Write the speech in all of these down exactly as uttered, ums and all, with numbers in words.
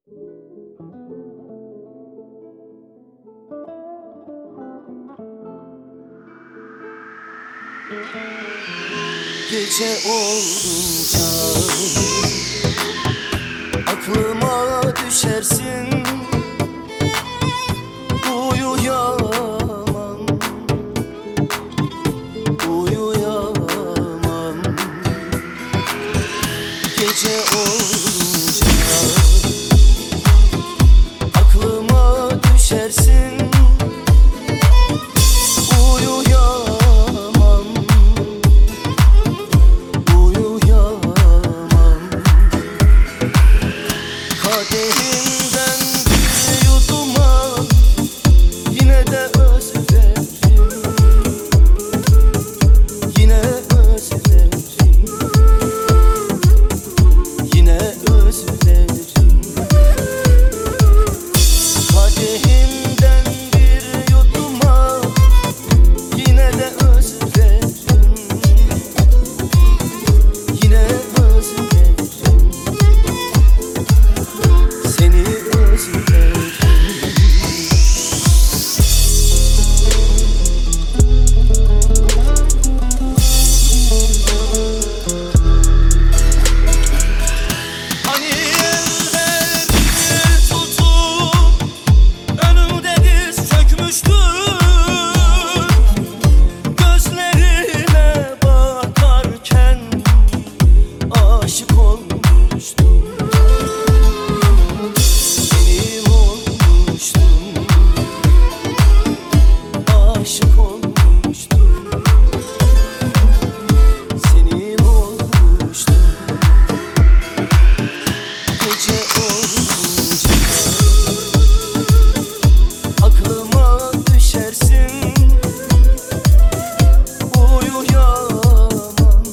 Gece olunca aklıma düşersin, uyuyamam, uyuyamam. Gece olunca aklıma düşersin, kadehimden bir yuduma yine de özlerim, yine özlerim, yine özlerim. Kadehimden bir yuduma yine de özlerim, yine özlerim. Seni özledim. Hani ellerini tutup önümde diz çökmüştüm, gözlerine bakarken aşık olmuştum. Aşık olmuştum, senin olmuştum. Gece olunca aklıma düşersin, uyuyamam,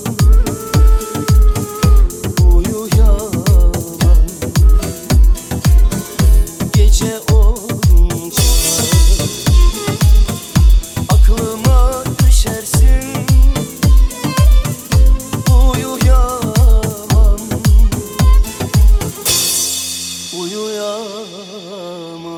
uyuyamam. Gece olunca aklıma düşersin, uyuyamam, uyuyamam.